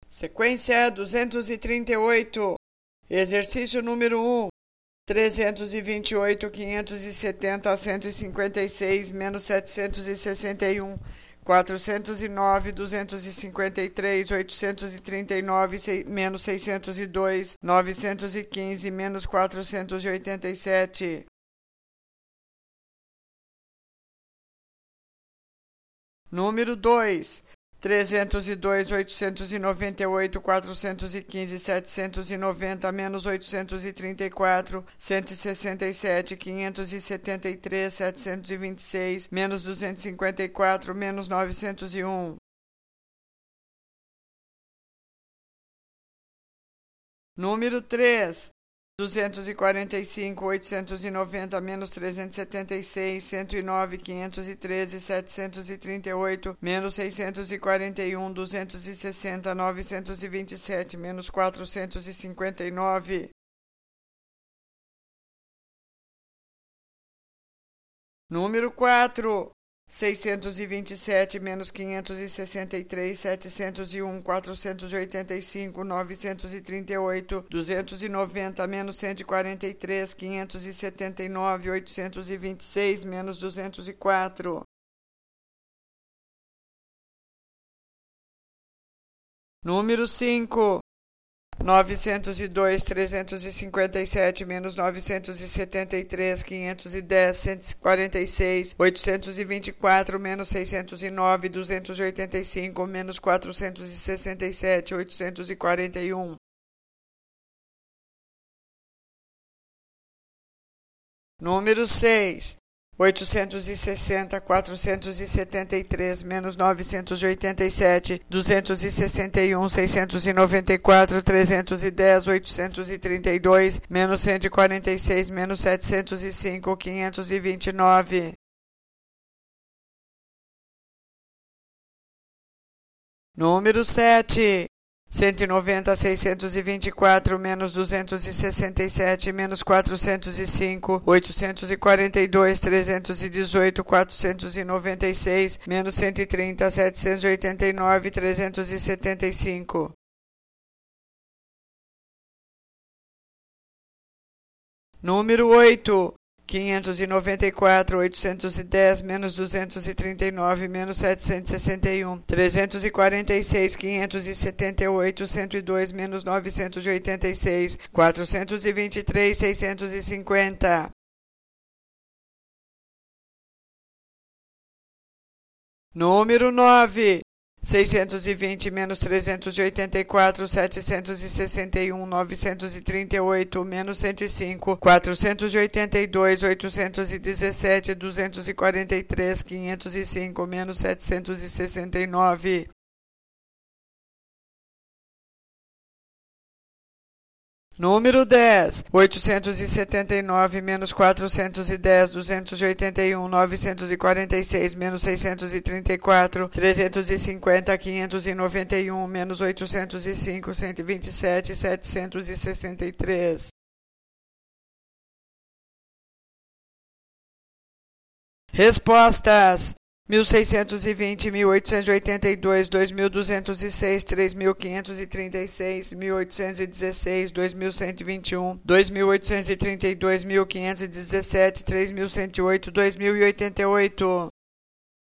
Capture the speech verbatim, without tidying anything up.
Sequência duzentos e trinta e oito. Exercício número um. trezentos e vinte e oito, quinhentos e setenta, cento e cinquenta e seis, menos setecentos e sessenta e um, quatrocentos e nove, duzentos e cinquenta e três, oitocentos e trinta e nove, menos seiscentos e dois, novecentos e quinze, menos quatrocentos e oitenta e sete. Número dois. trezentos e dois, oitocentos e noventa e oito, quatrocentos e quinze, setecentos e noventa, menos oitocentos e trinta e quatro, cento e sessenta e sete, quinhentos e setenta e três, setecentos e vinte e seis, menos duzentos e cinquenta e quatro, menos novecentos e um. Número três. duzentos e quarenta e cinco, oitocentos e noventa, menos trezentos e setenta e seis, cento e nove, quinhentos e treze, setecentos e trinta e oito, menos seiscentos e quarenta e um, duzentos e sessenta, novecentos e vinte e sete, menos quatrocentos e cinquenta e nove. Número quatro. seiscentos e vinte e sete, menos quinhentos e sessenta e três, setecentos e um, quatrocentos e oitenta e cinco, novecentos e trinta e oito, duzentos e noventa, menos cento e quarenta e três, quinhentos e setenta e nove, oitocentos e vinte e seis, menos duzentos e quatro. Número cinco. novecentos e dois, trezentos e cinquenta e sete, menos novecentos e setenta e três, quinhentos e dez, cento e quarenta e seis, oitocentos e vinte e quatro, menos seiscentos e nove, duzentos e oitenta e cinco, menos quatrocentos e sessenta e sete, oitocentos e quarenta e um. Número seis. oitocentos e sessenta, quatrocentos e setenta e três, menos novecentos e oitenta e sete, duzentos e sessenta e um, seiscentos e noventa e quatro, trezentos e dez, oitocentos e trinta e dois, menos cento e quarenta e seis, menos setecentos e cinco, quinhentos e vinte e nove. Número sete. cento e noventa, seiscentos e vinte e quatro, menos duzentos e sessenta e sete, menos quatrocentos e cinco, oitocentos e quarenta e dois, trezentos e dezoito, quatrocentos e noventa e seis, menos cento e trinta, setecentos e oitenta e nove, trezentos e setenta e cinco. Número oito. quinhentos e noventa e quatro, oitocentos e dez, menos duzentos e trinta e nove, menos setecentos e sessenta e um, trezentos e quarenta e seis, quinhentos e setenta e oito, cento e dois, menos novecentos e oitenta e seis, quatrocentos e vinte e três, seiscentos e cinquenta. Número nove. seiscentos e vinte, menos trezentos e oitenta e quatro, setecentos e sessenta e um, novecentos e trinta e oito, menos cento e cinco, quatrocentos e oitenta e dois, oitocentos e dezessete, duzentos e quarenta e três, quinhentos e cinco, menos setecentos e sessenta e nove. Número dez. oitocentos e setenta e nove, menos quatrocentos e dez, duzentos e oitenta e um, novecentos e quarenta e seis, menos seiscentos e trinta e quatro, trezentos e cinquenta, quinhentos e noventa e um, menos oitocentos e cinco, cento e vinte e sete, setecentos e sessenta e três. Respostas: mil seiscentos e vinte, mil oitocentos e oitenta e dois, dois mil duzentos e seis, três mil quinhentos e trinta e seis, mil oitocentos e dezesseis, dois mil cento e vinte e um, dois mil oitocentos e trinta e dois, mil quinhentos e dezessete, três mil cento e oito, dois mil e oitenta e oito.